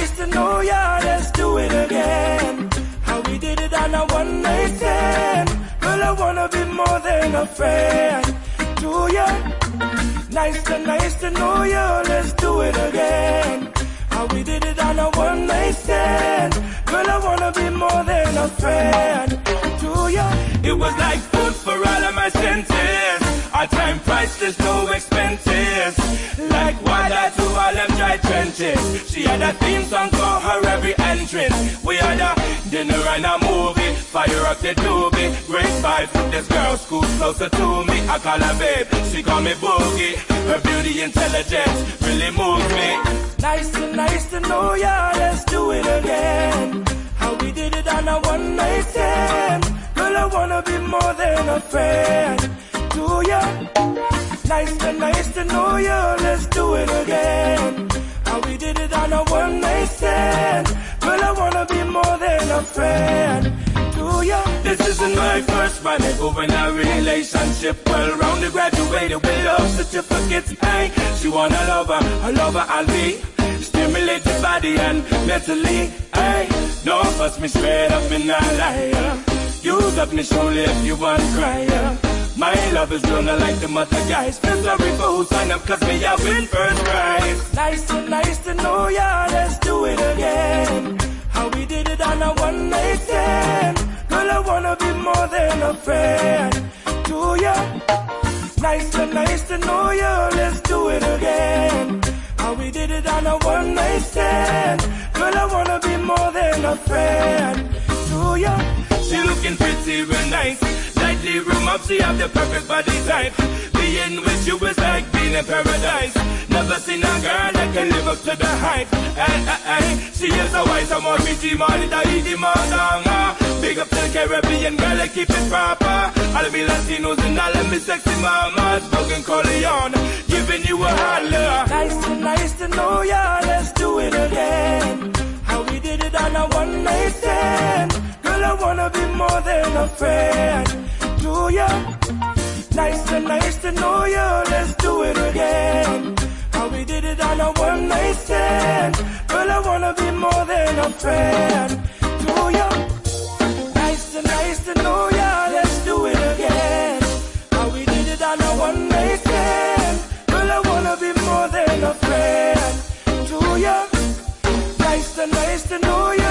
nice to know ya. Let's do it again. How we did it on a one night stand. Girl, I wanna be more than a friend to ya. Nice to know ya. Let's do it again. How we did it on a one night stand. Girl, I wanna be more than a friend to ya. It was like food for all of my senses. Our time priceless, no expenses. Like water to all them dry trenches. She had a theme song for her every entrance. We had a dinner and a movie. Fire up the doobie. Grade 5, this girl school closer to me. I call her babe, she call me Boogie. Her beauty intelligence really moves me. Nice to know ya. Let's do it again. How we did it on a one night stand. Girl, I wanna be more than a friend to ya. Nice to know ya. Let's do it again. How we did it on a one night stand. Girl, I wanna be more than a friend to ya. This isn't my first rendezvous in a relationship. Well rounded, graduated with love certificates. Hey, she want a lover I'll be. Stimulate the body and mentally. Hey, no fuss me straight up in a liar. Use up me shoulder if you want cry. My love is real, not like the other guys. Feel sorry for who sign up, cause me I win first prize. Nice to know ya. Let's do it again. How we did it on a one night stand. Girl, I wanna be more than a friend to ya. Nice to know ya. Let's do it again. How we did it on a one night stand. Girl, I wanna be more than a friend to ya. She looking pretty real nice. Lightly room up, she have the perfect body type. Being with you is like being in paradise. Never seen a girl that can live up to the hype. She is a white, a more pretty, more than easy, more longer. Big up to the Caribbean girl, I keep it proper. All of me Latinos and all of me sexy mamas. Broken Corleone, giving you a holler. Nice to know ya. Let's do it again. How we did it on a one night stand. Girl, I wanna be more than a friend to ya. Nice to know ya. Let's do it again. How we did it on a one night stand. Girl, I wanna be more than a friend to ya. Nice to know ya. Let's do it again. How we did it on a one night stand. Girl, I wanna be more than a friend to ya. Nice to know ya.